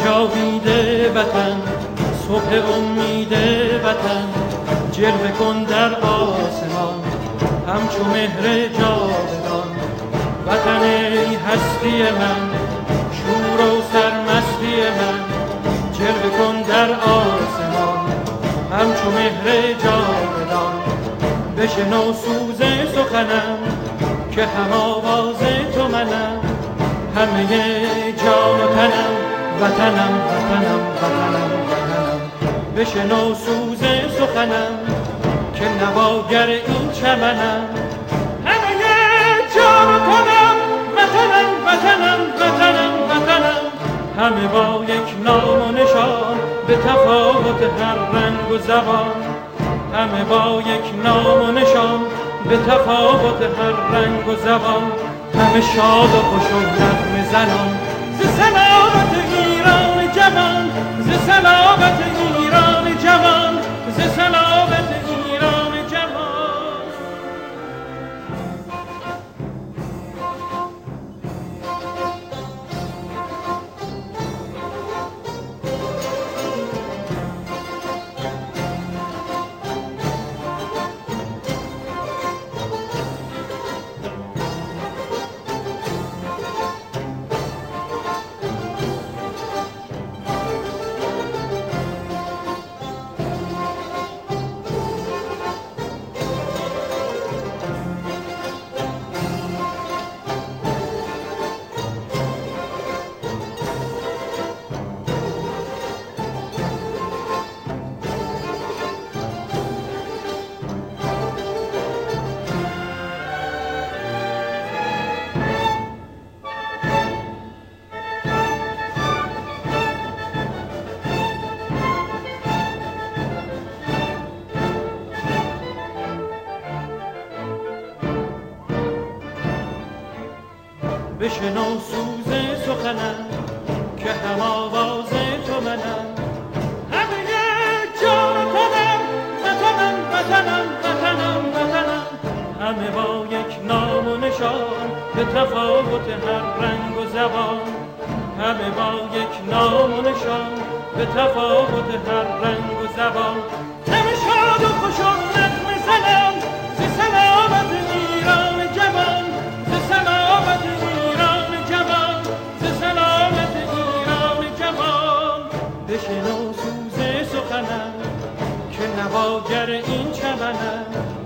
جاوید وطن، صبح امید وطن، جلوه کن در آسمان همچو مهر جاودان. وطن ای هستی من، شور و سرمستی من، جلوه کن در آسمان همچو مهر جاودان. بشنو سوز سخنم که هم آواز تو منم، همه جان و تنم وطنم وطنم وطنم وطنم. بشنو سوز سخنم که نواگر این چمنم، همه جان و تنم وطنم وطنم وطنم وطنم. همه با یک نام و نشان به تفاوت هر رنگ و زبان، همه با یک نام و نشان به تفاوت هر رنگ و زبان. همه شاد و خوش و نغمه زنان ز سلامت ایران جوان، ز سلامت ایران جوان، ز سلامت ایران جوان. بشنو سوز سخنم که هم آواز تو منم، همه جان و تنم وطنم وطنم وطنم وطنم. همه با یک نام و نشان به تفاوت هر رنگ و زبان، همه با یک نام و نشان به تفاوت هر رنگ و زبان. همه شاد و خوش و نغمه زنم ز سلامت ایران جوان، ز سلامت ایران جوان، ز سلامت ایران جوان. بشنو سوز سخنم که نواگر این چمنم،